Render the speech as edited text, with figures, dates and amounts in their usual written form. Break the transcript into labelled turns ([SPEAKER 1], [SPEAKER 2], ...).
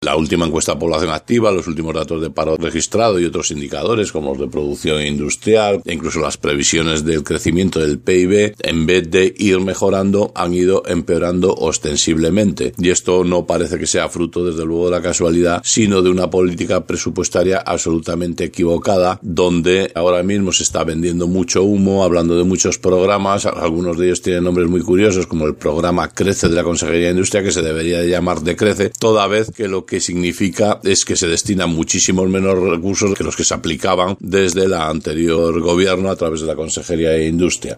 [SPEAKER 1] La última encuesta de población activa, los últimos datos de paro registrado y otros indicadores como los de producción industrial e incluso las previsiones del crecimiento del PIB, en vez de ir mejorando, han ido empeorando ostensiblemente. Y esto no parece que sea fruto, desde luego, de la casualidad, sino de una política presupuestaria absolutamente equivocada, donde ahora mismo se está vendiendo mucho humo, hablando de muchos programas, algunos de ellos tienen nombres muy curiosos, como el programa Crece de la Consejería de Industria, que se debería de llamar Decrece, toda vez que lo que significa es que se destinan muchísimos menos recursos que los que se aplicaban desde el anterior gobierno a través de la Consejería de Industria.